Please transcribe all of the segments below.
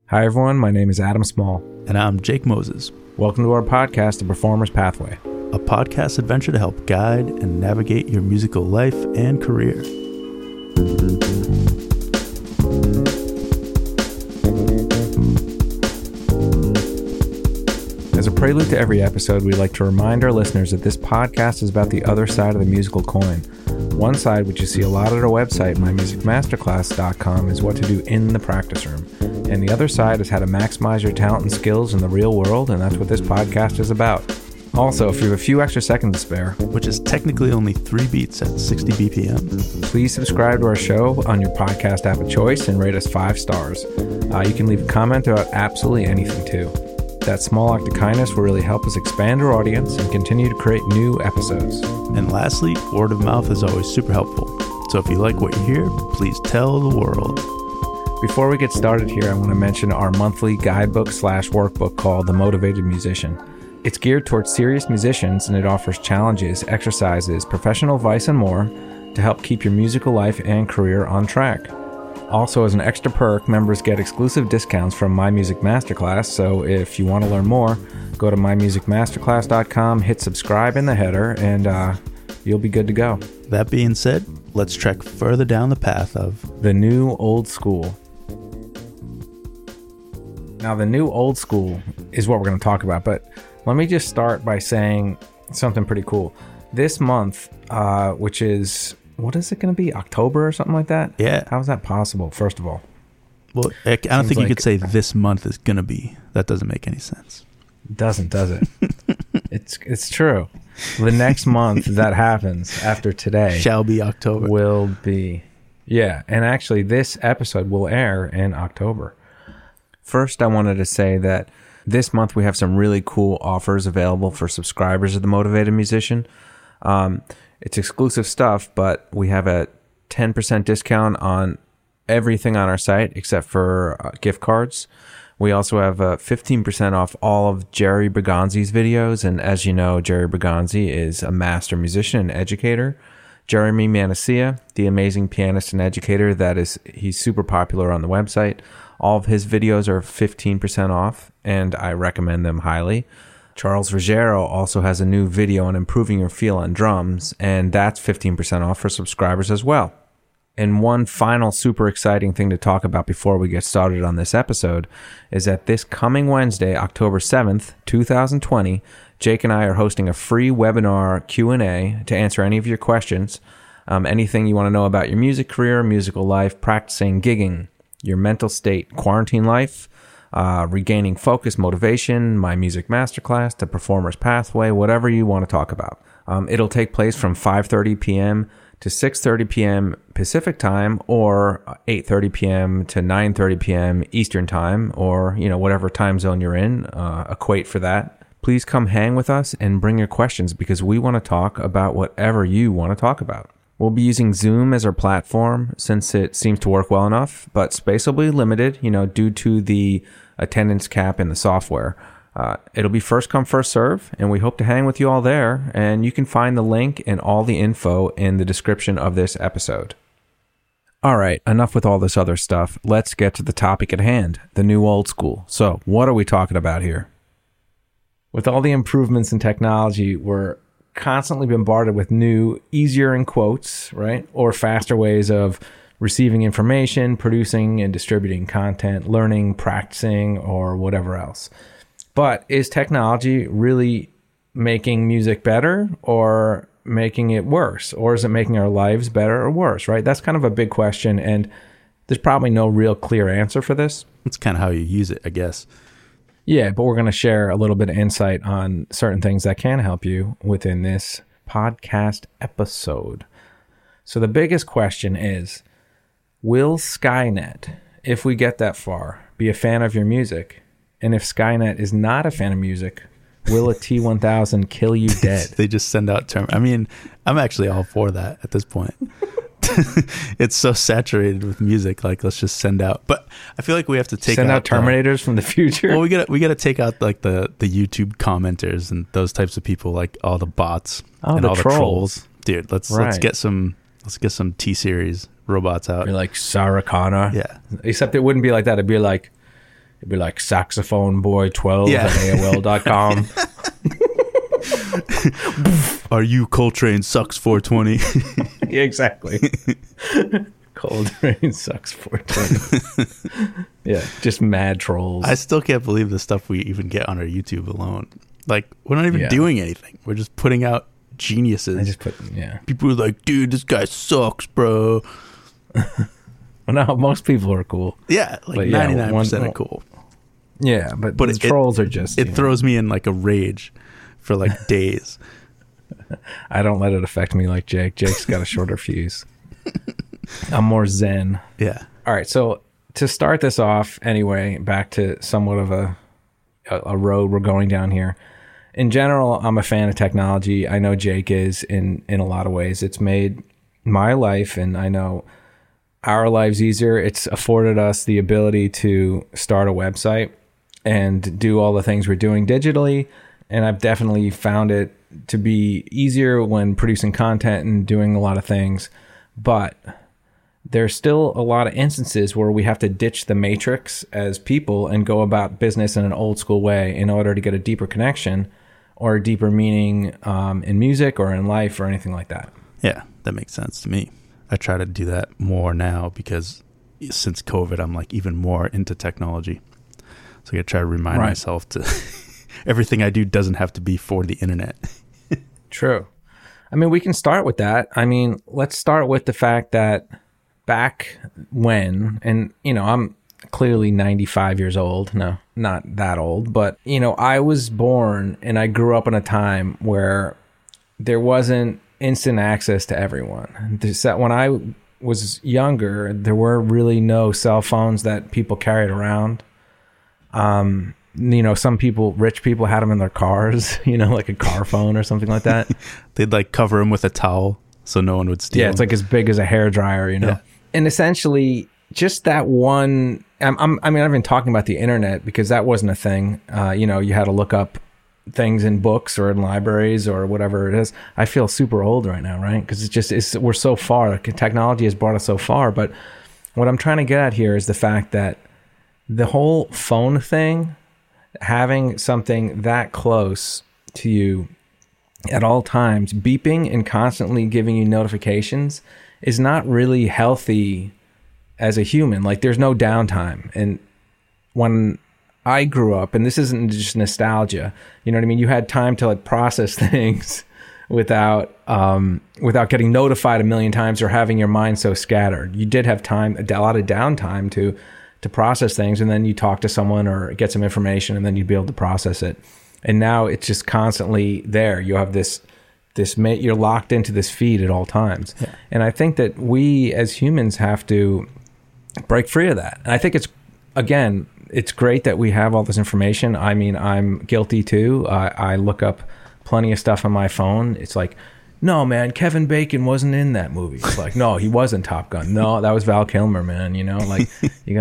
Hi everyone, my name is Adam Small. And I'm Jake Moses. Welcome to our podcast, The Performer's Pathway. A podcast adventure to help guide and navigate your musical life and career. As a prelude to every episode, we like to remind our listeners that this podcast is about the other side of the musical coin. One side, which you see a lot at our website, mymusicmasterclass.com, is what to do in the practice room. And the other side is how to maximize your talent and skills in the real world, and that's what this podcast is about. Also, if you have a few extra seconds to spare, which is technically only 3 beats at 60 BPM, please subscribe to our show on your podcast app of choice and rate us 5 stars. You can leave a comment about absolutely anything too. That small act of kindness will really help us expand our audience and continue to create new episodes. And lastly, word of mouth is always super helpful. So if you like what you hear, please tell the world. Before we get started here, I want to mention our monthly guidebook/workbook called The Motivated Musician. It's geared towards serious musicians, and it offers challenges, exercises, professional advice, and more to help keep your musical life and career on track. Also, as an extra perk, members get exclusive discounts from My Music Masterclass, so if you want to learn more, go to mymusicmasterclass.com, hit subscribe in the header, and you'll be good to go. That being said, let's trek further down the path of the new old school. Now, the new old school is what we're going to talk about, but let me just start by saying something pretty cool. This month, which is, what is it going to be, October or something like that? Yeah. How is that possible, first of all? Well, I don't think you could say this month is going to be. That doesn't make any sense. Doesn't, does it? It's true. The next month that happens after today shall be October. Will be. Yeah, and actually this episode will air in October. First, I wanted to say that this month we have some really cool offers available for subscribers of The Motivated Musician. It's exclusive stuff, but we have a 10% discount on everything on our site except for gift cards. We also have 15% off all of Jerry Bergonzi's videos. And as you know, Jerry Bergonzi is a master musician and educator. Jeremy Manacia, the amazing pianist and educator, he's super popular on the website. All of his videos are 15% off, and I recommend them highly. Charles Ruggiero also has a new video on improving your feel on drums, and that's 15% off for subscribers as well. And one final super exciting thing to talk about before we get started on this episode is that this coming Wednesday, October 7th, 2020, Jake and I are hosting a free webinar Q&A to answer any of your questions, anything you want to know about your music career, musical life, practicing, gigging, your mental state, quarantine life, regaining focus, motivation, My Music Masterclass, The Performer's Pathway, whatever you want to talk about. It'll take place from 5:30 p.m. to 6:30 p.m. Pacific time, or 8:30 p.m. to 9:30 p.m. Eastern time, or whatever time zone you're in, equate for that. Please come hang with us and bring your questions, because we want to talk about whatever you want to talk about. We'll be using Zoom as our platform since it seems to work well enough, but space will be limited, due to the attendance cap in the software. It'll be first come, first serve, and we hope to hang with you all there. And you can find the link and all the info in the description of this episode. All right, enough with all this other stuff. Let's get to the topic at hand, the new old school. So what are we talking about here? With all the improvements in technology, we're constantly bombarded with new, easier in quotes, right? Or faster ways of receiving information, producing and distributing content, learning, practicing, or whatever else. But is technology really making music better or making it worse? Or is it making our lives better or worse, right? That's kind of a big question, and there's probably no real clear answer for this. It's kind of how you use it, I guess. Yeah, but we're going to share a little bit of insight on certain things that can help you within this podcast episode. So the biggest question is, will Skynet, if we get that far, be a fan of your music? And if Skynet is not a fan of music, will a T-1000 kill you dead? They just send out I'm actually all for that at this point. It's so saturated with music. Like, let's just send out. But I feel like we have to send out Terminators from the future. Well, we gotta take out like the YouTube commenters and those types of people, like all the bots and all the trolls. Dude, let's get some T-Series robots out. Be like Sarah Connor. Yeah. Except it wouldn't be like that. It'd be like, It'd be like saxophoneboy12 Yeah. at AOL.com. Are you Coltrane sucks 420? Yeah, exactly. Coltrane sucks 420. Yeah, just mad trolls. I still can't believe the stuff we even get on our YouTube alone. Like, we're not even Yeah. doing anything. We're just putting out geniuses. I just put, yeah. People are like, dude, this guy sucks, bro. Well, no, most people are cool. Yeah, like But yeah, 99% are cool. Yeah, but But the trolls are just... It you know, throws me in like a rage for like days. I don't let it affect me like Jake. Jake's got a shorter fuse. I'm more zen. Yeah. All right, so to start this off, anyway, back to somewhat of a road we're going down here. In general, I'm a fan of technology. I know Jake is in a lot of ways. It's made my life, and I know our lives easier. It's afforded us the ability to start a website and do all the things we're doing digitally. And I've definitely found it to be easier when producing content and doing a lot of things. But there's still a lot of instances where we have to ditch the matrix as people and go about business in an old school way in order to get a deeper connection or a deeper meaning in music or in life or anything like that. Yeah, that makes sense to me. I try to do that more now because since COVID, I'm like even more into technology. So I gotta try to remind myself to everything I do doesn't have to be for the internet. True. I mean, we can start with that. I mean, let's start with the fact that back when, and you know, I'm clearly 95 years old. No, not that old, but you know, I was born and I grew up in a time where there wasn't instant access to everyone. When I was younger, there were really no cell phones that people carried around. You know, some people, rich people had them in their cars, you know, like a car phone or something like that. They'd like cover them with a towel so no one would steal. Yeah, it's like as big as a hairdryer, you know. Yeah. And essentially, just that one. I mean, I've been talking about the internet because that wasn't a thing. You know, you had to look up things in books or in libraries or whatever it is. I feel super old right now, right? Because we're so far. Technology has brought us so far. But what I'm trying to get at here is the fact that the whole phone thing, having something that close to you at all times, beeping and constantly giving you notifications, is not really healthy as a human. Like, there's no downtime. And when I grew up, and this isn't just nostalgia, you know what I mean? You had time to like process things without getting notified a million times or having your mind so scattered. You did have time, a lot of downtime to process things, and then you talk to someone or get some information, and then you'd be able to process it. And now it's just constantly there. You have you're locked into this feed at all times. Yeah. And I think that we as humans have to break free of that. And I think it's great that we have all this information. I mean, I'm guilty too. I look up plenty of stuff on my phone. It's like, no, man, Kevin Bacon wasn't in that movie. It's like, no, he wasn't Top Gun. No, that was Val Kilmer, man. You know, like,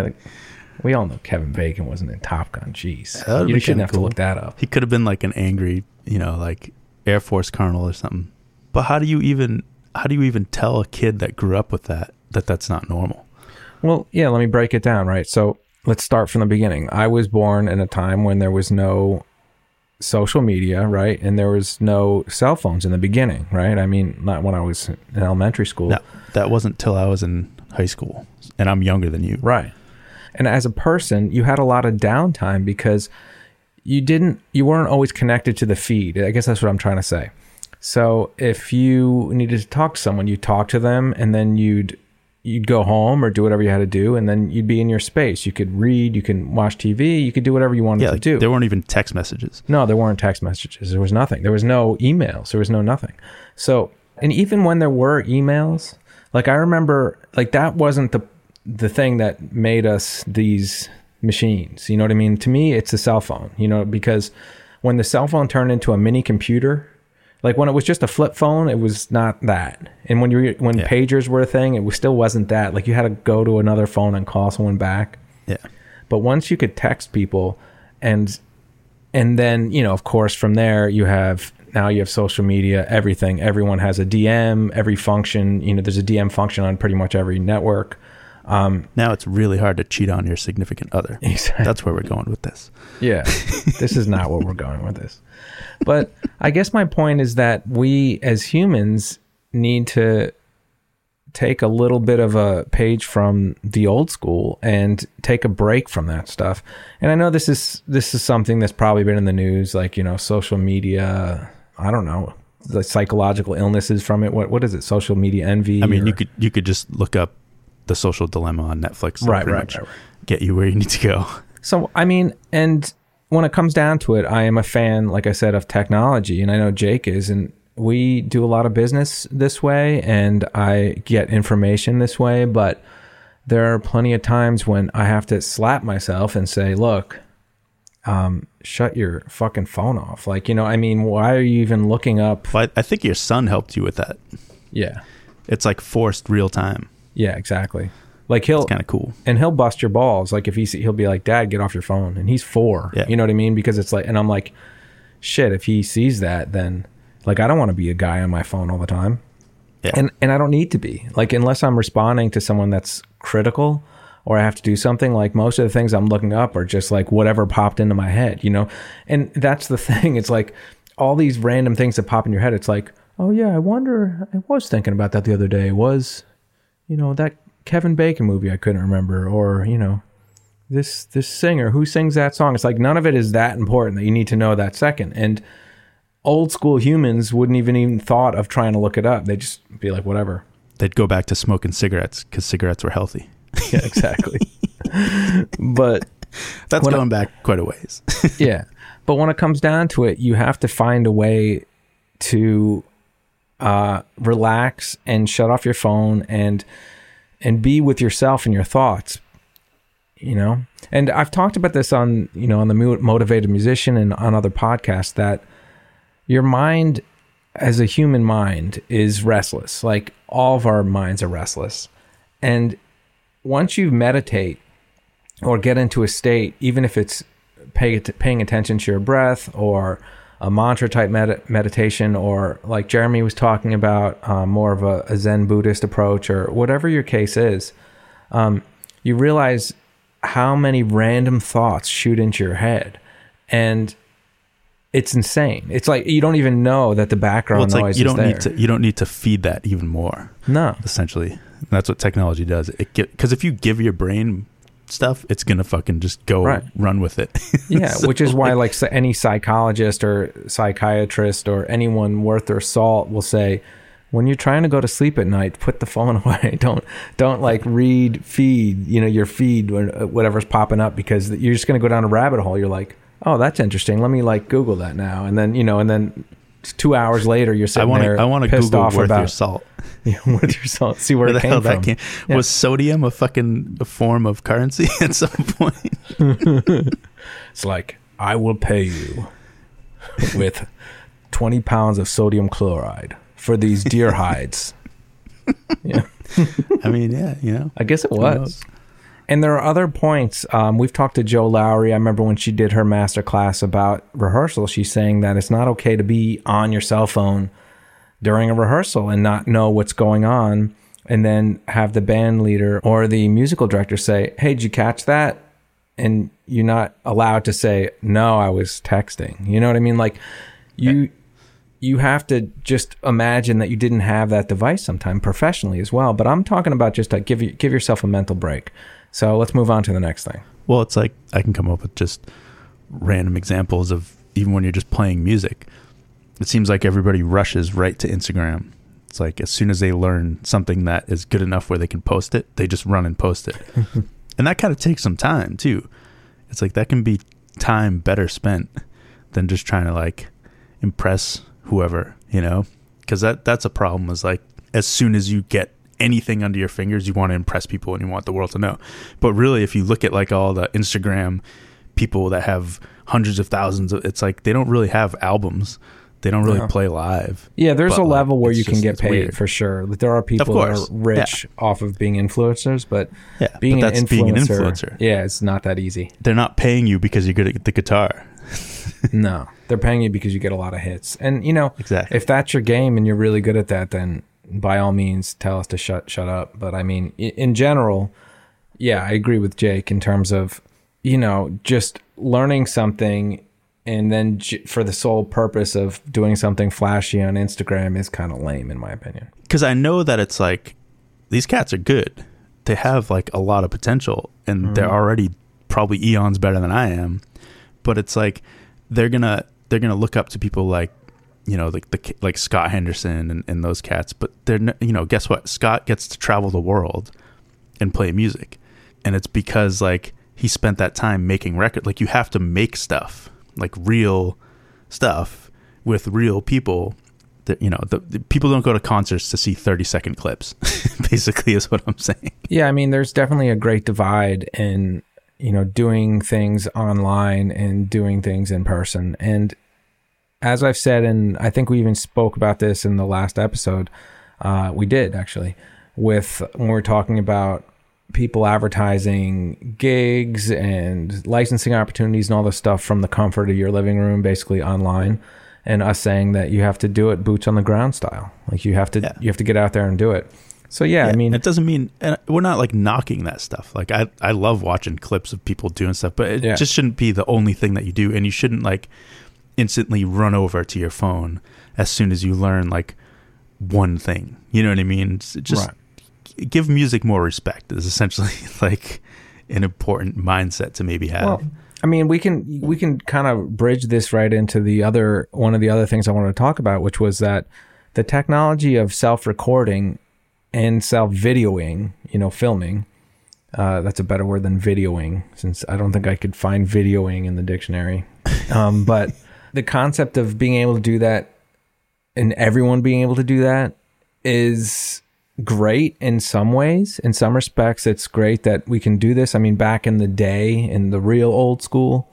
we all know Kevin Bacon wasn't in Top Gun. Jeez. You shouldn't have to look that up. He could have been like an angry, you know, like Air Force colonel or something. But how do you even tell a kid that grew up with that's not normal? Well, yeah, let me break it down, right? So let's start from the beginning. I was born in a time when there was no social media, right? And there was no cell phones in the beginning, right? I mean, not when I was in elementary school. No, that wasn't till I was in high school, and I'm younger than you. Right. And as a person, you had a lot of downtime because you weren't always connected to the feed. I guess that's what I'm trying to say. So if you needed to talk to someone, you talk to them, and then you'd go home or do whatever you had to do, and then you'd be in your space. You could read, you can watch TV, you could do whatever you wanted to do. There weren't even text messages. No, there weren't text messages. There was nothing. There was no emails. There was no nothing. So, and even when there were emails, like I remember, like that wasn't the thing that made us these machines. You know what I mean? To me, it's a cell phone, you know, because when the cell phone turned into a mini computer, like when it was just a flip phone, it was not that. And when pagers were a thing, it still wasn't that. Like you had to go to another phone and call someone back. Yeah. But once you could text people, and then, you know, of course, from there you have social media, everything. Everyone has a DM, every function. You know, there's a DM function on pretty much every network. Now it's really hard to cheat on your significant other. Exactly. That's where we're going with this. Yeah, this is not what we're going with this. But I guess my point is that we as humans need to take a little bit of a page from the old school and take a break from that stuff. And I know this is something that's probably been in the news, like, you know, social media, I don't know, the psychological illnesses from it. What is it? Social media envy? I mean, you could just look up The Social Dilemma on Netflix. Right. Get you where you need to go. So, I mean, and when it comes down to it, I am a fan, like I said, of technology, and I know Jake is, and we do a lot of business this way, and I get information this way, but there are plenty of times when I have to slap myself and say, look, shut your fucking phone off. Like, you know, I mean, why are you even looking up? Well, I think your son helped you with that. Yeah. It's like forced real time. Yeah, exactly. Like it's kind of cool. And he'll bust your balls. Like if he'll be like, Dad, get off your phone. And he's 4, you know what I mean? Because it's like, and I'm like, shit, if he sees that, then like, I don't want to be a guy on my phone all the time. Yeah. And I don't need to be, like, unless I'm responding to someone that's critical or I have to do something. Like most of the things I'm looking up are just like whatever popped into my head, you know? And that's the thing. It's like all these random things that pop in your head. It's like, oh yeah, I was thinking about that the other day. Was, you know, that Kevin Bacon movie I couldn't remember, or, you know, this singer who sings that song. It's like none of it is that important that you need to know that second. And old school humans wouldn't even thought of trying to look it up. They'd just be like, whatever. They'd go back to smoking cigarettes because cigarettes were healthy. Yeah, exactly. But that's going back quite a ways. Yeah. But when it comes down to it, you have to find a way to relax and shut off your phone and be with yourself and your thoughts, you know? And I've talked about this on, you know, on the Motivated Musician and on other podcasts, that your mind as a human mind is restless. Like all of our minds are restless. And once you meditate or get into a state, even if it's paying attention to your breath or a mantra type meditation, or like Jeremy was talking about, more of a Zen Buddhist approach, or whatever your case is, you realize how many random thoughts shoot into your head. And it's insane. It's like you don't even know that the background noise is there. You don't need to feed that even more. No. Essentially. That's what technology does. Because if you give your brain stuff, it's going to fucking just go run with it. Yeah, so, which is why like any psychologist or psychiatrist or anyone worth their salt will say, when you're trying to go to sleep at night, put the phone away. Don't like feed, you know, your feed or whatever's popping up, because you're just going to go down a rabbit hole. You're like, oh, that's interesting. Let me like Google that now. And then, you know, and then 2 hours later, you're sitting there. I want to Google worth your salt. Yeah, worth your salt. See where it came from. Yeah. Was sodium a form of currency at some point? It's like, I will pay you with 20 pounds of sodium chloride for these deer hides. Yeah. I mean, yeah, you know. I guess it was. And there are other points. We've talked to Joe Lowry. I remember when she did her master class about rehearsal, she's saying that it's not okay to be on your cell phone during a rehearsal and not know what's going on, and then have the band leader or the musical director say, hey, did you catch that? And you're not allowed to say, no, I was texting. You know what I mean? Like you have to just imagine that you didn't have that device sometime professionally as well. But I'm talking about just like give yourself a mental break. So let's move on to the next thing. Well, it's like I can come up with just random examples of even when you're just playing music. It seems like everybody rushes right to Instagram. It's like as soon as they learn something that is good enough where they can post it, they just run and post it. And that kind of takes some time too. It's like that can be time better spent than just trying to like impress whoever, you know? Because that's a problem, is like as soon as you get anything under your fingers, you want to impress people and you want the world to know. But really, if you look at like all the Instagram people that have hundreds of thousands of, it's like they don't really have albums. They don't really play live. Yeah, there's a level where you can get paid weird. For sure. There are people that are rich off of being influencers, but being an influencer, yeah, it's not that easy. They're not paying you because you're good at the guitar. No, they're paying you because you get a lot of hits. And you know, exactly. If that's your game and you're really good at that, then by all means tell us to shut up. But I mean, in general, Yeah, I agree with Jake in terms of, just learning something and then for the sole purpose of doing something flashy on Instagram is kind of lame, in my opinion. Because I know that it's like, these cats are good. They have like a lot of potential, and they're already probably eons better than I am. But it's like they're gonna look up to people like, like Scott Henderson and those cats. But they're, guess what? Scott gets to travel the world and play music, and it's because like he spent that time making records. Like, you have to make stuff, like real stuff with real people. That, the people don't go to concerts to see 30-second clips. Basically, is what I'm saying. Yeah, I mean, there's definitely a great divide in doing things online and doing things in person. And as I've said, and I think we even spoke about this in the last episode, we did actually, with when we were talking about people advertising gigs and licensing opportunities and all this stuff from the comfort of your living room, basically online, and us saying that you have to do it boots on the ground style. Like you have to get out there and do it. So I mean, it doesn't mean, and we're not like knocking that stuff. Like I love watching clips of people doing stuff, but it just shouldn't be the only thing that you do. And you shouldn't like instantly run over to your phone as soon as you learn like one thing. You know what I mean? Just give music more respect is essentially like an important mindset to maybe have. Well, I mean, we can kind of bridge this right into one of the other things I wanted to talk about, which was that the technology of self-recording and self-videoing, filming, that's a better word than videoing, since I don't think I could find videoing in the dictionary. But the concept of being able to do that and everyone being able to do that is great in some ways. In some respects, it's great that we can do this. I mean, back in the day, in the real old school,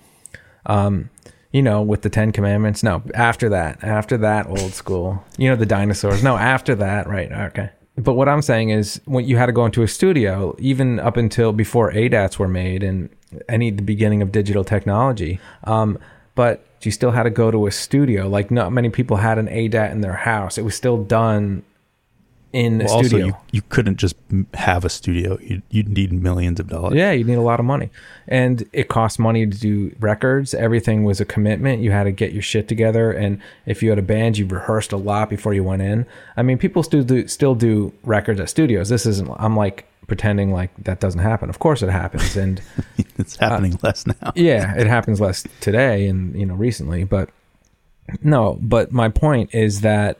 with the 10 Commandments. No, after that old school, the dinosaurs. No, after that, right? Okay. But what I'm saying is, when you had to go into a studio, even up until before ADATs were made and the beginning of digital technology, but you still had to go to a studio. Like, not many people had an ADAT in their house. It was still done in a studio. Also, you couldn't just have a studio. You'd need millions of dollars. Yeah, you'd need a lot of money. And it cost money to do records. Everything was a commitment. You had to get your shit together. And if you had a band, you rehearsed a lot before you went in. I mean, people still do records at studios. This isn't, I'm like pretending like that doesn't happen. Of course it happens. And it's happening less now. Yeah, it happens less today and, recently. But my point is that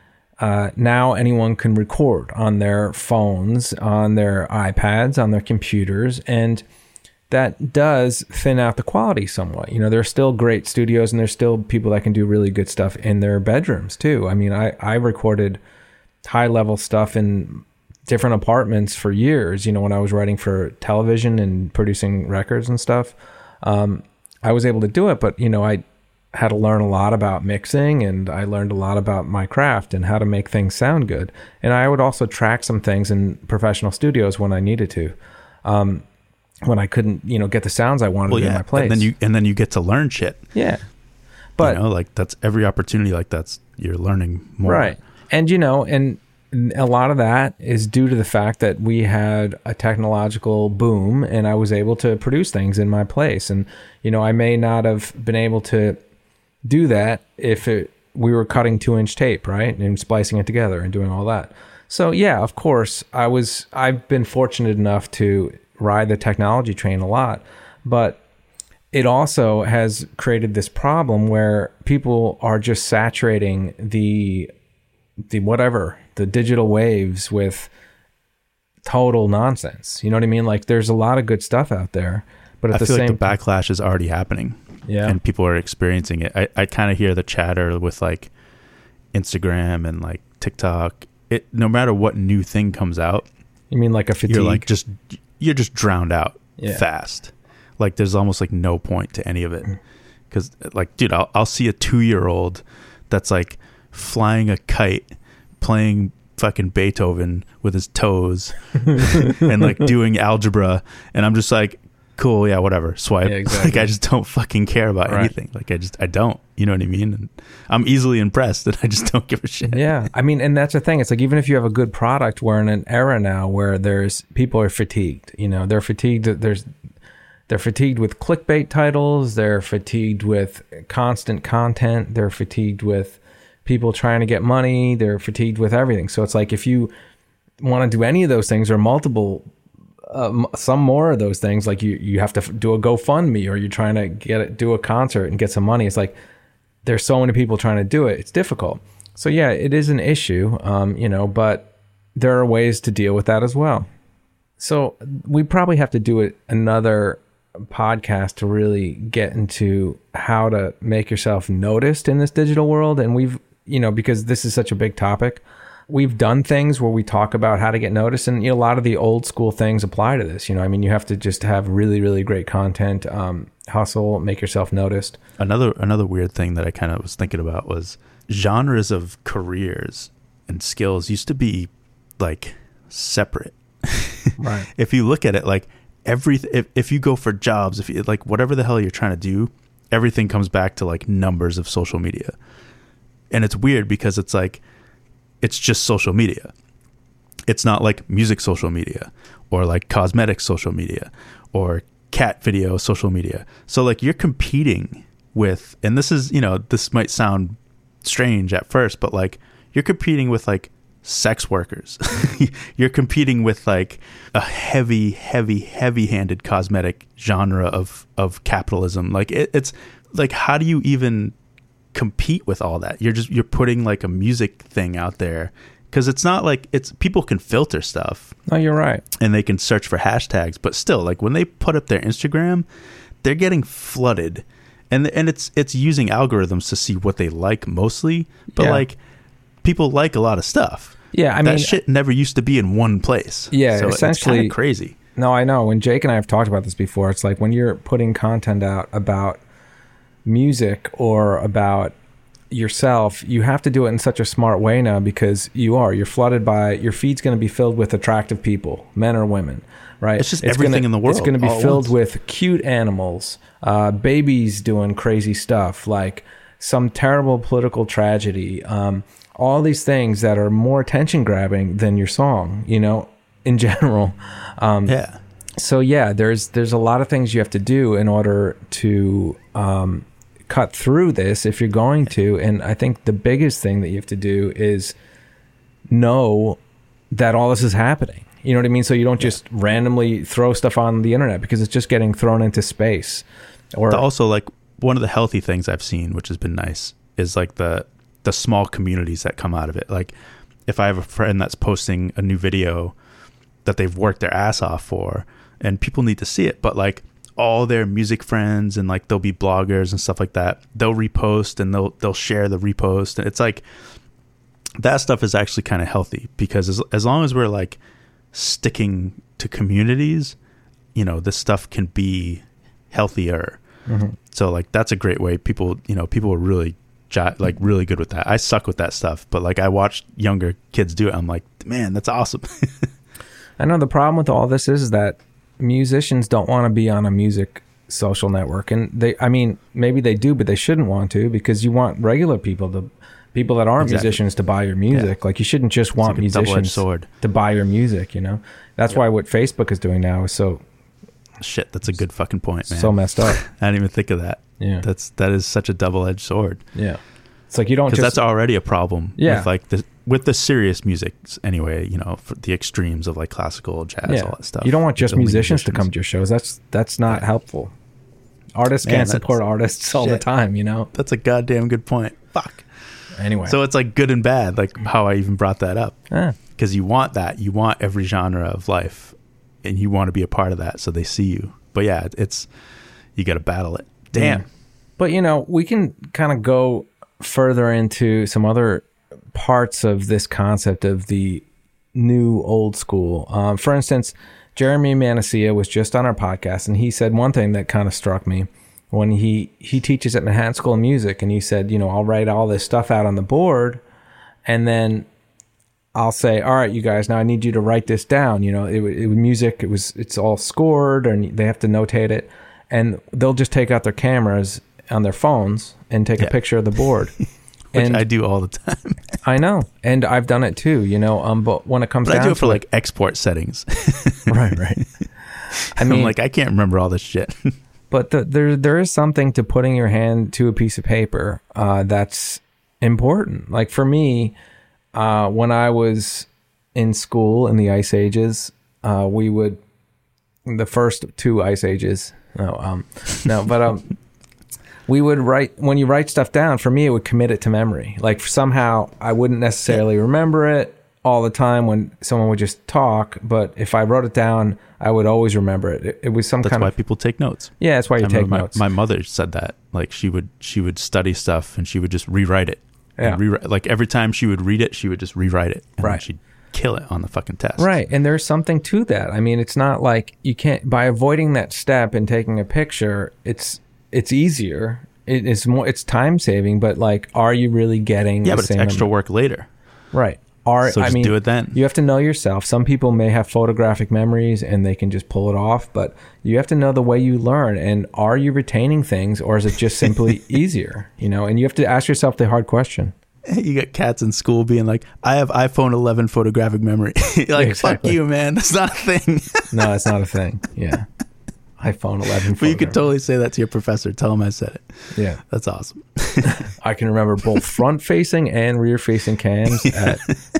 now anyone can record on their phones, on their iPads, on their computers, and that does thin out the quality somewhat. There are still great studios, and there's still people that can do really good stuff in their bedrooms too. I mean, I recorded high-level stuff in different apartments for years, when I was writing for television and producing records and stuff. I was able to do it, but, I had to learn a lot about mixing, and I learned a lot about my craft and how to make things sound good. And I would also track some things in professional studios when I needed to, when I couldn't, get the sounds I wanted in my place. And then you get to learn shit. Yeah. But like that's every opportunity like that's, you're learning more. Right. And, and a lot of that is due to the fact that we had a technological boom, and I was able to produce things in my place. And, I may not have been able to do that if we were cutting 2-inch tape, right, and splicing it together and doing all that. So yeah, of course, I've been fortunate enough to ride the technology train a lot, but it also has created this problem where people are just saturating the digital waves with total nonsense. You know what I mean? Like, there's a lot of good stuff out there, but at the same time, the backlash is already happening. Yeah. And people are experiencing it. I kind of hear the chatter with like Instagram and like TikTok. No matter what new thing comes out. You mean like a fatigue? You're just drowned out fast. Like, there's almost like no point to any of it. Because like, dude, I'll see a 2-year-old that's like flying a kite, playing fucking Beethoven with his toes and like doing algebra. And I'm just like, cool, yeah, whatever, swipe. Yeah, exactly. Like I just don't fucking care about anything. Like I don't, you know what I mean? And I'm easily impressed, and I just don't give a shit. Yeah, I mean, and that's the thing. It's like, even if you have a good product, we're in an era now where people are fatigued. You know, they're fatigued. They're fatigued with clickbait titles. They're fatigued with constant content. They're fatigued with people trying to get money. They're fatigued with everything. So it's like, if you want to do any of those things, or multiple, some more of those things, like you have to do a GoFundMe, or you're trying to do a concert and get some money. It's like, there's so many people trying to do it. It's difficult. So yeah, it is an issue, but there are ways to deal with that as well. So we probably have to do another podcast to really get into how to make yourself noticed in this digital world. And we've, because this is such a big topic, we've done things where we talk about how to get noticed, and a lot of the old school things apply to this. I mean, you have to just have really, really great content, hustle, make yourself noticed. Another weird thing that I kind of was thinking about was genres of careers and skills used to be like separate. Right. If you look at it, like if you go for jobs, if you like whatever the hell you're trying to do, everything comes back to like numbers of social media. And it's weird because it's like, it's just social media. It's not like music social media, or like cosmetic social media, or cat video social media. So like you're competing with, and this is, this might sound strange at first, but like you're competing with like sex workers. You're competing with like a heavy-handed cosmetic genre of capitalism. Like it's like, how do you even compete with all that? You're putting like a music thing out there, because it's not like people can filter stuff. No, you're right. And they can search for hashtags, but still, like when they put up their Instagram, they're getting flooded, and it's using algorithms to see what they like mostly. But like, people like a lot of stuff. Yeah, I mean, that shit never used to be in one place. Yeah, so essentially, it's kind of crazy. No, I know. When Jake and I have talked about this before, it's like, when you're putting content out about music or about yourself, you have to do it in such a smart way now, because you're flooded by, your feed's going to be filled with attractive people, men or women, right? It's just everything in the world. It's going to be filled with cute animals, babies doing crazy stuff, like some terrible political tragedy, all these things that are more attention grabbing than your song, in general. Yeah. So yeah, there's a lot of things you have to do in order to cut through this, if you're going to. And I think the biggest thing that you have to do is know that all this is happening. You know what I mean? So you don't just randomly throw stuff on the internet, because it's just getting thrown into space. Or also, like, one of the healthy things I've seen, which has been nice, is like the small communities that come out of it. Like, if I have a friend that's posting a new video that they've worked their ass off for, and people need to see it, but like all their music friends and like there'll be bloggers and stuff like that, they'll repost and they'll share the repost. And it's like, that stuff is actually kind of healthy, because as long as we're like sticking to communities, this stuff can be healthier. Mm-hmm. So like, that's a great way. People are really like really good with that. I suck with that stuff, but like, I watch younger kids do it. I'm like, man, that's awesome. I know the problem with all this is that musicians don't want to be on a music social network, and maybe they do, but they shouldn't want to, because you want regular people that aren't musicians to buy your music. Yeah. Like, you shouldn't just want musicians to buy your music. That's why what Facebook is doing now is so shit. That's a good fucking point, man. So messed up. I didn't even think of that. Yeah, that is such a double-edged sword. Yeah, it's like, you don't, because that's already a problem. Yeah, with like with the serious music anyway. For the extremes of like classical, jazz, all that stuff. You don't want just musicians to come to your shows. That's not helpful. Artists can't support artists all the time. That's a goddamn good point. Fuck. Anyway, so it's like good and bad. Like how I even brought that up. Because you want that. You want every genre of life, and you want to be a part of that, so they see you. But yeah, you got to battle it. Damn. Yeah. But we can kind of go further into some other parts of this concept of the new old school. For instance, Jeremy Manacia was just on our podcast, and he said one thing that kind of struck me when he teaches at Manhattan School of Music, and he said, I'll write all this stuff out on the board, and then I'll say, all right, you guys, now I need you to write this down. You know, it music, it's all scored, and they have to notate it. And they'll just take out their cameras on their phones and take a picture of the board. Which I do all the time. I know. And I've done it too, you know, but when it comes down to I do it for like export settings. Right. I mean, I'm like, I can't remember all this shit. But there is something to putting your hand to a piece of paper that's important. Like for me, when I was in school in the Ice Ages, the first two Ice Ages. We would write, when you write stuff down, for me, it would commit it to memory. Like somehow I wouldn't necessarily remember it all the time when someone would just talk, but if I wrote it down, I would always remember it. It was that's why people take notes. Yeah, that's why you take notes. My mother said that. Like she would study stuff and she would just rewrite it. Yeah. Like every time she would read it, she would just rewrite it. And right. then she'd kill it on the fucking test. Right. And there's something to that. I mean, it's not like you can't, by avoiding that step and taking a picture, it's easier. It's time saving, but like, are you really getting but it's extra work later. Right. Do it then. You have to know yourself. Some people may have photographic memories and they can just pull it off, but you have to know the way you learn. And are you retaining things, or is it just simply easier? You know, and you have to ask yourself the hard question. You get cats in school being like, I have iPhone 11 photographic memory. You're like, exactly. Fuck you, man. That's not a thing. No, it's not a thing. Yeah. iPhone 11. But you could totally say that to your professor. Tell him I said it. Yeah. That's awesome. I can remember both front-facing and rear-facing cams at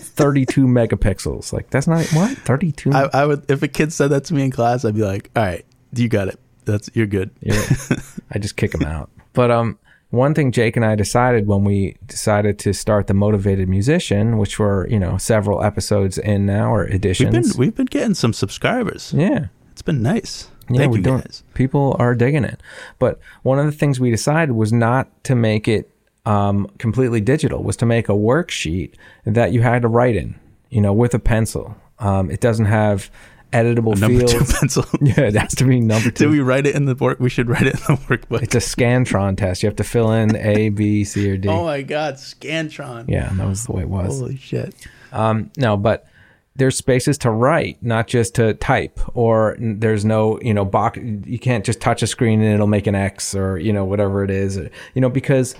32 megapixels. Like, that's not... What? 32? I would... If a kid said that to me in class, I'd be like, all right, you got it. You're good. Yeah. I just kick him out. But one thing Jake and I decided when we decided to start The Motivated Musician, which we're, several episodes in now, or editions. We've been getting some subscribers. Yeah. It's been nice. Yeah, Thank you guys. People are digging it. But one of the things we decided was not to make it completely digital, was to make a worksheet that you had to write in, with a pencil. It doesn't have editable fields. Number 2 pencil. Yeah, it has to be number 2. Did we write it in the work? We should write it in the workbook. It's a Scantron test. You have to fill in A, B, C, or D. Oh my God, Scantron. Yeah, that was the way it was. Holy shit. No, but there's spaces to write, not just to type, or there's no, box. You can't just touch a screen and it'll make an X, or, whatever it is, because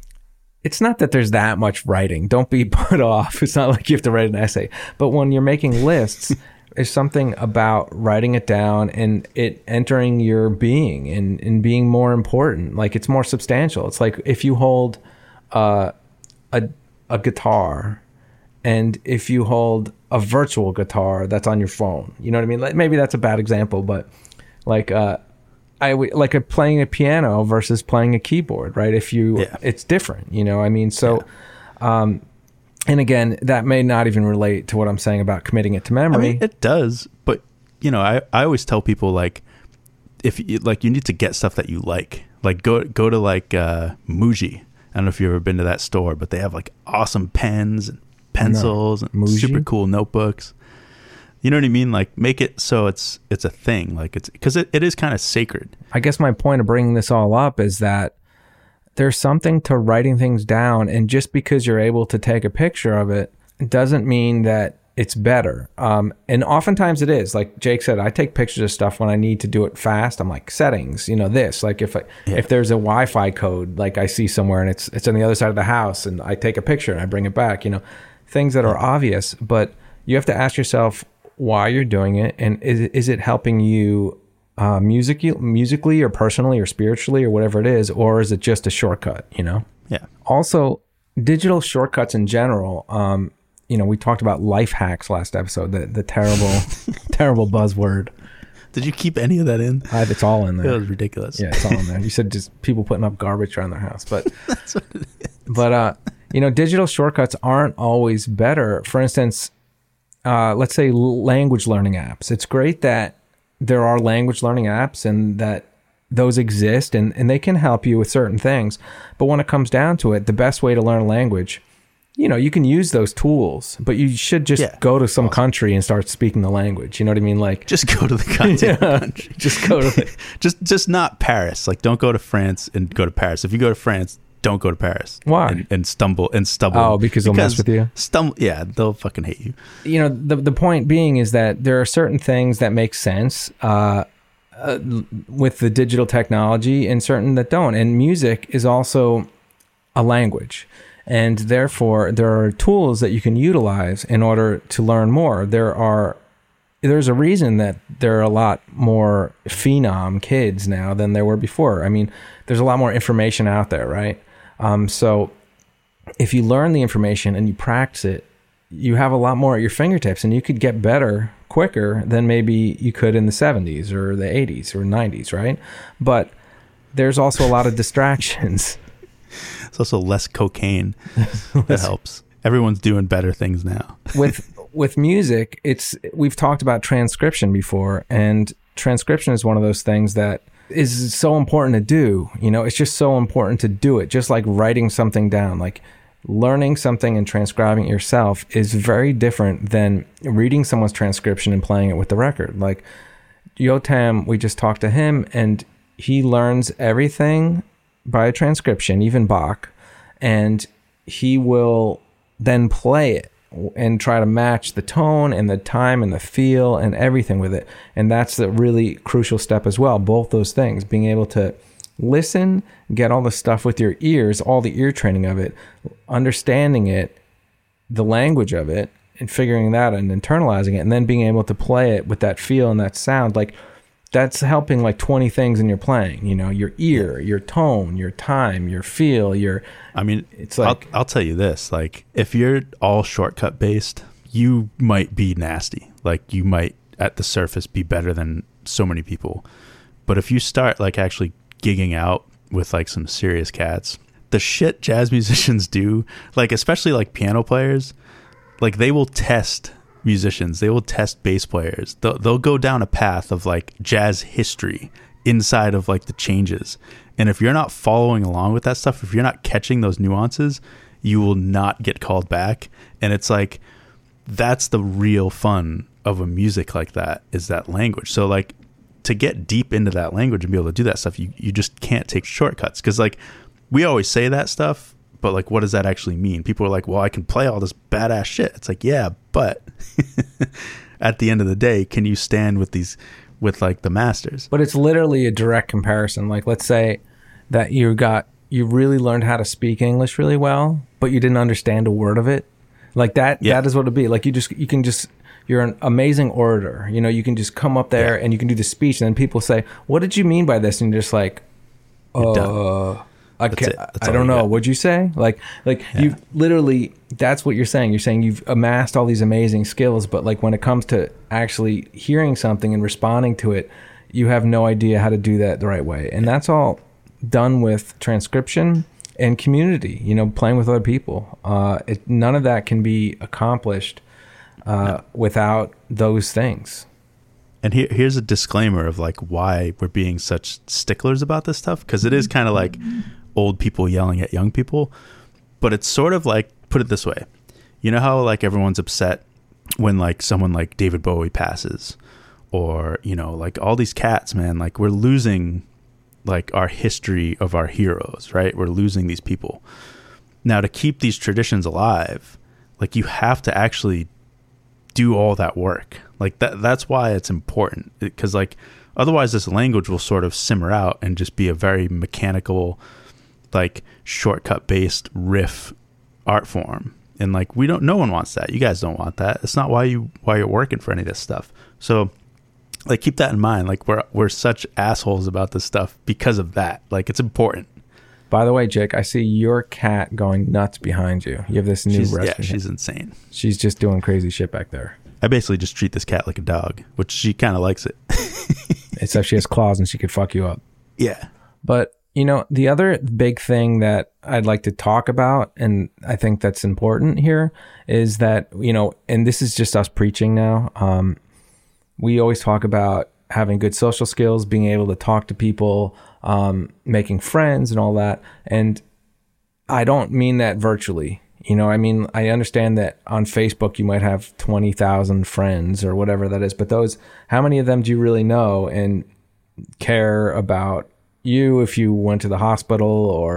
it's not that there's that much writing. Don't be put off. It's not like you have to write an essay, but when you're making lists, there's something about writing it down and it entering your being and being more important. Like, it's more substantial. It's like if you hold a guitar, and if you hold a virtual guitar that's on your phone, you know what I mean? Like, maybe that's a bad example, but like playing a piano versus playing a keyboard, right? It's different, I mean? So, and again, that may not even relate to what I'm saying about committing it to memory. I mean, it does, but I always tell people, like, if you need to get stuff that you like go to like Muji. I don't know if you've ever been to that store, but they have like awesome pens and pencils and super cool notebooks. You know what I mean? Like, make it so it's a thing. Like, it's because it is kind of sacred. I guess my point of bringing this all up is that there's something to writing things down, and just because you're able to take a picture of it doesn't mean that it's better. And oftentimes it is. Like Jake said, I take pictures of stuff when I need to do it fast. I'm like, settings, this. Like if there's a Wi-Fi code, like I see somewhere and it's on the other side of the house, and I take a picture and I bring it back. Things that are obvious, but you have to ask yourself why you're doing it, and is it helping you musically or personally or spiritually or whatever it is, or is it just a shortcut? Yeah. Also, digital shortcuts in general. We talked about life hacks last episode. The terrible, terrible buzzword. Did you keep any of that in? It's all in there. It was ridiculous. Yeah, it's all in there. You said just people putting up garbage around their house, but that's what it is. But digital shortcuts aren't always better. For instance, let's say language learning apps. It's great that there are language learning apps and that those exist and they can help you with certain things. But when it comes down to it, the best way to learn a language, you can use those tools, but you should just go to some country and start speaking the language. You know what I mean? Like, just go to the goddamn country. Just go to just not Paris. Like, don't go to France and go to Paris. If you go to France, don't go to Paris. Why? And stumble. Oh, because they'll mess with you? Yeah, they'll fucking hate you. You know, the point being is that there are certain things that make sense with the digital technology and certain that don't. And music is also a language. And therefore, there are tools that you can utilize in order to learn more. There's a reason that there are a lot more phenom kids now than there were before. I mean, there's a lot more information out there, right? So if you learn the information and you practice it, you have a lot more at your fingertips, and you could get better quicker than maybe you could in the 70s or the 80s or 90s, right? But there's also a lot of distractions. It's also less cocaine. That helps. Everyone's doing better things now. With music, we've talked about transcription before, and transcription is one of those things that is so important to do. You know, it's just so important to do it. Just like writing something down, like learning something and transcribing it yourself is very different than reading someone's transcription and playing it with the record. Like Yotam, we just talked to him, and he learns everything by transcription, even Bach, and he will then play it and try to match the tone and the time and the feel and everything with it. And that's the really crucial step as well. Both those things, being able to listen, get all the stuff with your ears, all the ear training of it, understanding it, the language of it, and figuring that and internalizing it, and then being able to play it with that feel and that sound. Like, that's helping like 20 things in your playing, you know, your ear, your tone, your time, your feel, it's like, I'll tell you this, like if you're all shortcut based, you might be nasty. Like you might at the surface be better than so many people. But if you start like actually gigging out with like some serious cats, the shit jazz musicians do, like especially like piano players, like they will test musicians, they will test bass players, they'll go down a path of like jazz history inside of like the changes, and if you're not following along with that stuff, if you're not catching those nuances, you will not get called back. And it's like, that's the real fun of a music like that, is that language. So like to get deep into that language and be able to do that stuff, you just can't take shortcuts, because like we always say that stuff, but like what does that actually mean? People are like, well, I can play all this badass shit. It's like, yeah, but at the end of the day, can you stand with like the masters? But it's literally a direct comparison. Like, let's say that you really learned how to speak English really well, but you didn't understand a word of it. Like that, yeah. That is what it'd be. Like you're an amazing orator. You know, you can just come up there and you can do the speech, and then people say, what did you mean by this? And you're just like, I don't know. What'd you say? Like you literally, that's what you're saying. You're saying you've amassed all these amazing skills, but like when it comes to actually hearing something and responding to it, you have no idea how to do that the right way. And that's all done with transcription and community, you know, playing with other people. None of that can be accomplished without those things. And here's a disclaimer of like why we're being such sticklers about this stuff, because it is kind of like old people yelling at young people, but it's sort of like, put it this way, you know how like everyone's upset when like someone like David Bowie passes, or you know, like all these cats, man, like we're losing like our history of our heroes, right? We're losing these people. Now to keep these traditions alive, like you have to actually do all that work. Like that's why it's important, because like otherwise this language will sort of simmer out and just be a very mechanical, like shortcut based riff art form. And like no one wants that. You guys don't want that. It's not why you're working for any of this stuff. So like keep that in mind. Like we're such assholes about this stuff because of that. Like it's important. By the way, Jake, I see your cat going nuts behind you. You have this new rescue. Yeah, she's insane. She's just doing crazy shit back there. I basically just treat this cat like a dog, which she kind of likes it. Except she has claws and she could fuck you up. Yeah. But, you know, the other big thing that I'd like to talk about, and I think that's important here, is that, you know, and this is just us preaching now. We always talk about having good social skills, being able to talk to people, making friends and all that. And I don't mean that virtually. You know, I mean, I understand that on Facebook you might have 20,000 friends or whatever that is, but how many of them do you really know and care about you if you went to the hospital, or,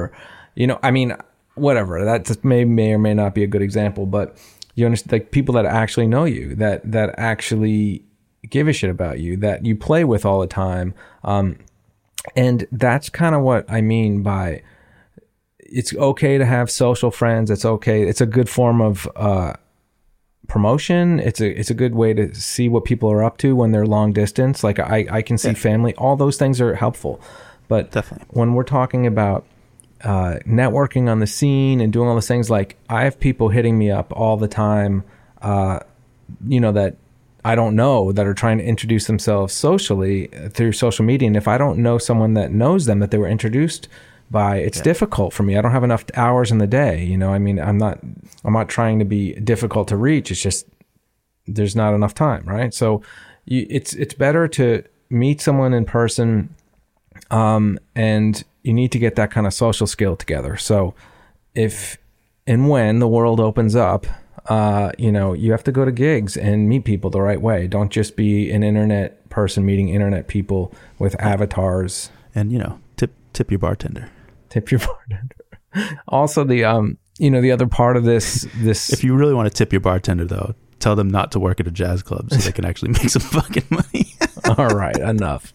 I mean, whatever. That may or may not be a good example, but you understand, like people that actually know you, that actually give a shit about you, that you play with all the time. And that's kind of what I mean by it's okay to have social friends. It's okay. It's a good form of promotion. It's a good way to see what people are up to when they're long distance. Like I can see family. All those things are helpful. But definitely, when we're talking about networking on the scene and doing all those things, like I have people hitting me up all the time, that I don't know, that are trying to introduce themselves socially through social media. And if I don't know someone that knows them, that they were introduced by, it's difficult for me. I don't have enough hours in the day. I mean, I'm not trying to be difficult to reach. It's just, there's not enough time. Right. So it's better to meet someone in person. And you need to get that kind of social skill together. So if and when the world opens up, you have to go to gigs and meet people the right way. Don't just be an internet person meeting internet people with avatars. And, tip your bartender. Tip your bartender. Also, the other part of this. If you really want to tip your bartender, though, tell them not to work at a jazz club so they can actually make some fucking money. All right, enough.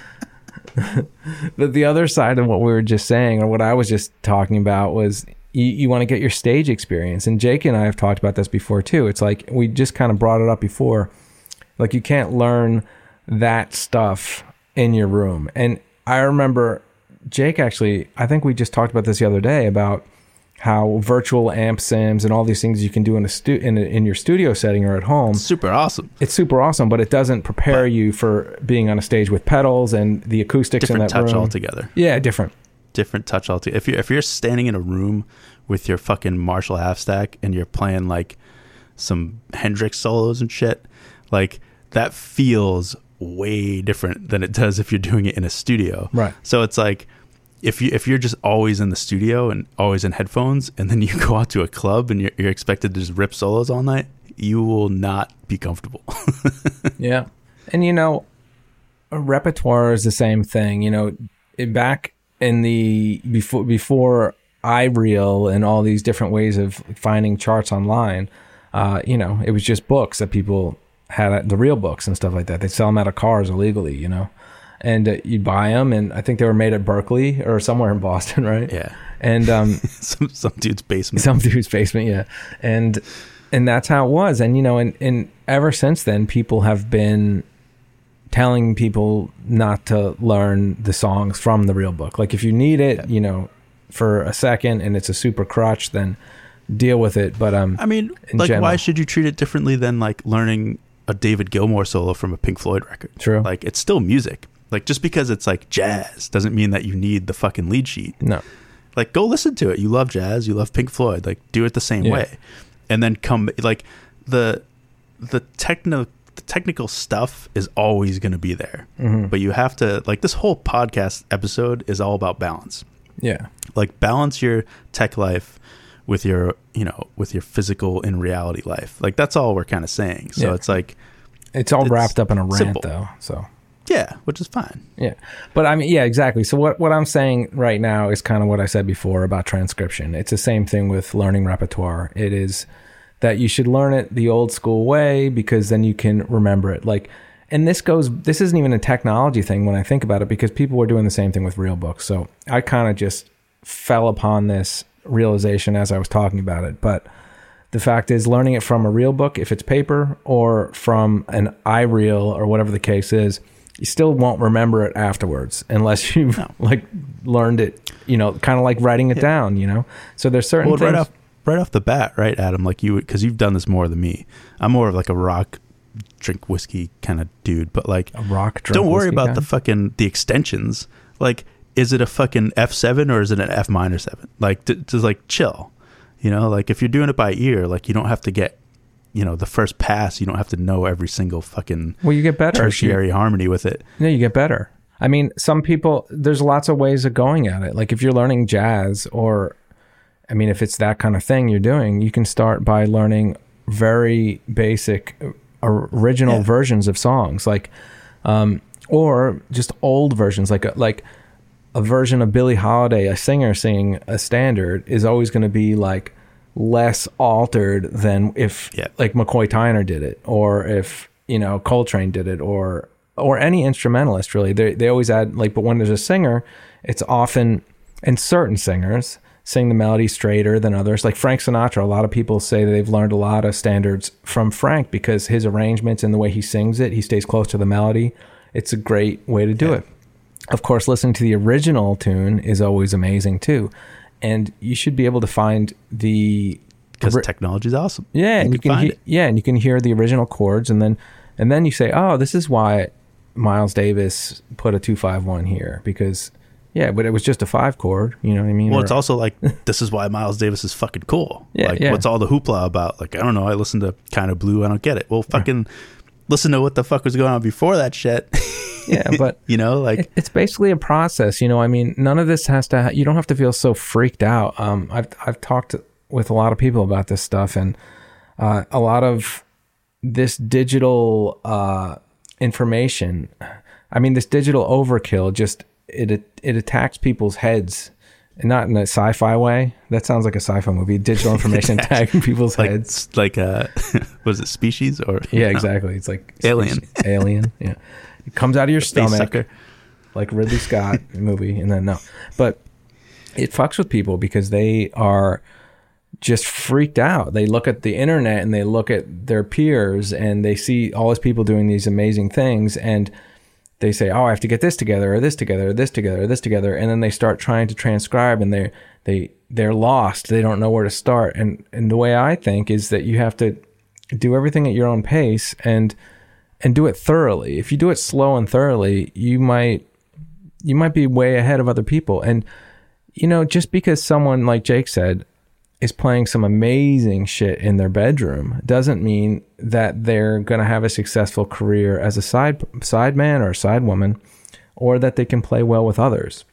But the other side of what we were just saying, or what I was just talking about, was you want to get your stage experience. And Jake and I have talked about this before too. It's like, we just kind of brought it up before. Like, you can't learn that stuff in your room. And I remember Jake, actually, I think we just talked about this the other day, about how virtual amp sims and all these things you can do in your studio setting or at home. Super awesome. It's super awesome, but it doesn't prepare you for being on a stage with pedals and the acoustics in that room. Different touch altogether. Yeah, different touch altogether. If you're standing in a room with your fucking Marshall half stack and you're playing like some Hendrix solos and shit, like that feels way different than it does if you're doing it in a studio. Right. So it's like, if you're just always in the studio and always in headphones, and then you go out to a club and you're expected to just rip solos all night, you will not be comfortable. Yeah. And a repertoire is the same thing. Back in the before iReal and all these different ways of finding charts online, it was just books that people had, the real books and stuff like that. They sell them out of cars illegally, and you'd buy them, and I think they were made at Berkeley or somewhere in Boston, right? Yeah. And some dude's basement. Yeah. And that's how it was. And and ever since then, people have been telling people not to learn the songs from the real book. Like, if you need it, for a second and it's a super crutch, then deal with it. But I mean, like, general, why should you treat it differently than like learning a David Gilmour solo from a Pink Floyd record? True. Like, it's still music. Like, just because it's like jazz doesn't mean that you need the fucking lead sheet. No. Like, go listen to it. You love jazz. You love Pink Floyd. Like, do it the same way. And then come, like, the technical stuff is always going to be there. Mm-hmm. But you have to, like, this whole podcast episode is all about balance. Yeah. Like, balance your tech life with your, with your physical in reality life. Like, that's all we're kind of saying. So it's like, it's all wrapped up in a rant, simple. though. So. Yeah, which is fine. Yeah. But I mean, yeah, exactly. So what I'm saying right now is kind of what I said before about transcription. It's the same thing with learning repertoire. It is that you should learn it the old school way, because then you can remember it. Like, and this isn't even a technology thing when I think about it, because people were doing the same thing with real books. So I kind of just fell upon this realization as I was talking about it. But the fact is, learning it from a real book, if it's paper, or from an iReal or whatever the case is, you still won't remember it afterwards unless you've like learned it, kind of like writing it down, So there's certain things. Right off the bat, right, Adam? Like, because you've done this more than me. I'm more of like a rock, drink whiskey kind of dude, but like, a rock drink. Don't worry about the extensions. Like, is it a fucking F7 or is it an F minor 7? Like, to like chill, like if you're doing it by ear, like you don't have to get, the first pass, you don't have to know every single fucking you get better tertiary harmony with it. No, you get better. I mean, some people, there's lots of ways of going at it. Like, if you're learning jazz, or, I mean, if it's that kind of thing you're doing, you can start by learning very basic original versions of songs, like, or just old versions, like a version of Billie Holiday, a singer singing a standard, is always going to be like less altered than if like McCoy Tyner did it, or if, you know, Coltrane did it, or any instrumentalist really. They always add, like, but when there's a singer, it's often, and certain singers sing the melody straighter than others. Like Frank Sinatra, a lot of people say that they've learned a lot of standards from Frank because his arrangements and the way he sings it, he stays close to the melody. It's a great way to do it. Of course, listening to the original tune is always amazing too. And you should be able to find because technology is awesome. Yeah, and you can hear the original chords, and then you say, oh, this is why Miles Davis put a 2-5-1 here, because but it was just a 5 chord. You know what I mean? Well, it's also like, this is why Miles Davis is fucking cool. What's all the hoopla about? Like, I don't know. I listen to Kind of Blue. I don't get it. Well, fucking listen to what the fuck was going on before that shit. Yeah, but you know, like it's basically a process. You know, I mean, none of this has to. You don't have to feel so freaked out. I've talked with a lot of people about this stuff, and a lot of this digital information. I mean, this digital overkill just it attacks people's heads, and not in a sci-fi way. That sounds like a sci-fi movie. Digital information attacking people's heads, like was it Species or yeah, exactly. It's like Alien. Alien, yeah. It comes out of your stomach, like Ridley Scott movie, and then but it fucks with people because they are just freaked out. They look at the internet and they look at their peers and they see all these people doing these amazing things, and they say, "Oh, I have to get this together, or this together, or this together, or this together," and then they start trying to transcribe, and they're lost. They don't know where to start. And the way I think is that you have to do everything at your own pace and do it thoroughly. If you do it slow and thoroughly, you might be way ahead of other people. And, you know, just because someone, like Jake said, is playing some amazing shit in their bedroom doesn't mean that they're going to have a successful career as a side man or a side woman, or that they can play well with others.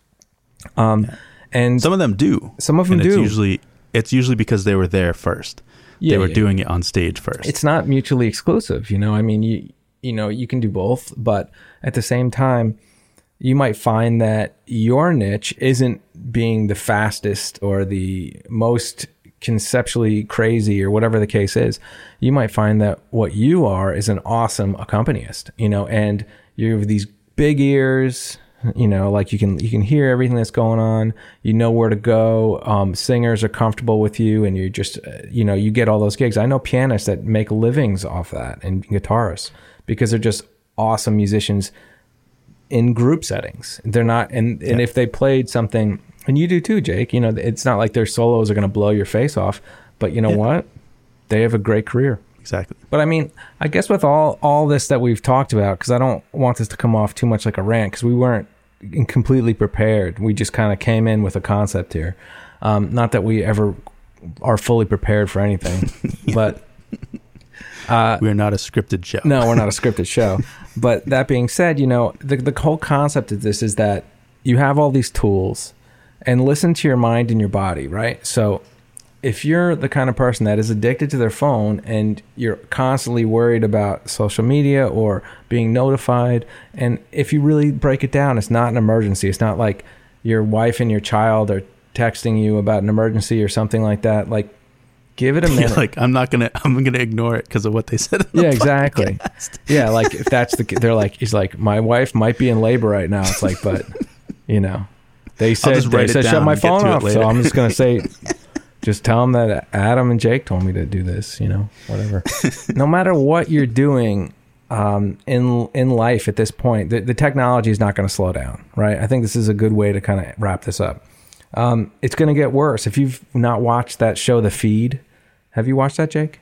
And some of them do. Some of them do. It's usually because they were there first. They were doing it on stage first. It's not mutually exclusive. You know, I mean, you know, you can do both, but at the same time, you might find that your niche isn't being the fastest or the most conceptually crazy or whatever the case is. You might find that what you are is an awesome accompanist, you know, and you have these big ears, you know, like you can hear everything that's going on, you know where to go. Singers are comfortable with you, and you just, you know, you get all those gigs. I know pianists that make livings off that, and guitarists, because they're just awesome musicians in group settings. They're not, and if they played something, and you do too, Jake, you know, it's not like their solos are going to blow your face off, but you know what? They have a great career. Exactly. But I mean, I guess with all this that we've talked about, because I don't want this to come off too much like a rant, because we weren't completely prepared. We just kind of came in with a concept here. Not that we ever are fully prepared for anything, but we're not a scripted show. No, we're not a scripted show. But that being said, you know, the whole concept of this is that you have all these tools, and listen to your mind and your body, right? So if you're the kind of person that is addicted to their phone and you're constantly worried about social media or being notified, and if you really break it down, it's not an emergency. It's not like your wife and your child are texting you about an emergency or something like that. Like, give it a minute. Like, I'm gonna ignore it because of what they said. In the exactly. Yeah, like if that's they're like, he's like, my wife might be in labor right now. It's like, but you know, they said shut my phone off, so I'm just gonna say, just tell them that Adam and Jake told me to do this. You know, whatever. No matter what you're doing in life at this point, the technology is not going to slow down, right? I think this is a good way to kind of wrap this up. It's going to get worse. If you've not watched that show, The Feed, have you watched that, Jake?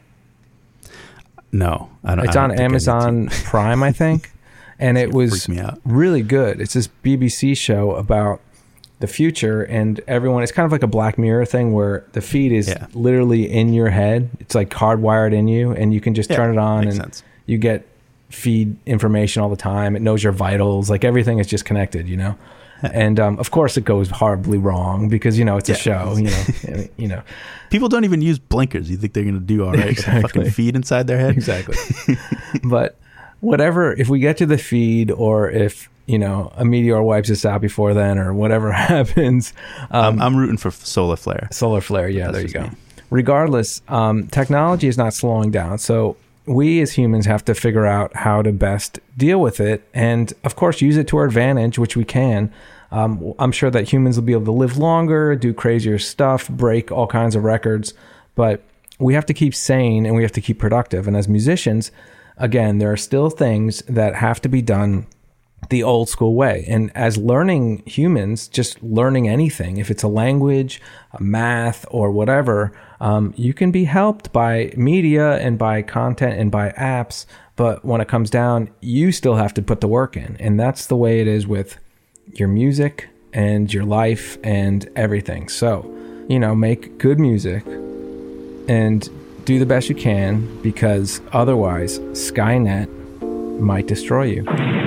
No, I don't. It's on Amazon Prime, I think, and it was really good. It's this BBC show about the future, and everyone. It's kind of like a Black Mirror thing where the feed is literally in your head. It's like hardwired in you, and you can just turn it on, and you get feed information all the time. It knows your vitals. Like everything is just connected, you know. And of course it goes horribly wrong because, you know, it's a show, you know. People don't even use blinkers. You think they're going to do all right with a fucking feed inside their head? Exactly. But whatever, if we get to the feed, or if a meteor wipes us out before then or whatever happens. I'm rooting for solar flare. Solar flare, yeah, there you go. Regardless, technology is not slowing down. So we as humans have to figure out how to best deal with it and, of course, use it to our advantage, which we can. I'm sure that humans will be able to live longer, do crazier stuff, break all kinds of records, but we have to keep sane and we have to keep productive. And as musicians, again, there are still things that have to be done the old school way. And as learning humans, just learning anything, if it's a language, a math, or whatever, you can be helped by media and by content and by apps. But when it comes down, you still have to put the work in. And that's the way it is with your music and your life and everything. So, make good music and do the best you can, because otherwise Skynet might destroy you.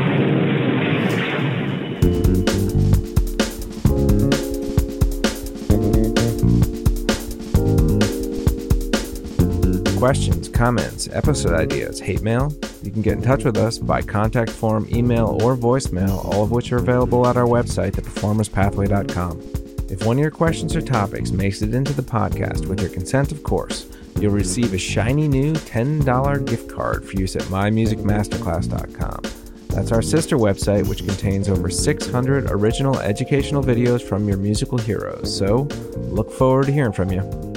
Questions, comments, episode ideas, hate mail? You can get in touch with us by contact form, email, or voicemail, all of which are available at our website, theperformerspathway.com. If one of your questions or topics makes it into the podcast, with your consent, of course, you'll receive a shiny new $10 gift card for use at mymusicmasterclass.com. That's our sister website, which contains over 600 original educational videos from your musical heroes. So, look forward to hearing from you.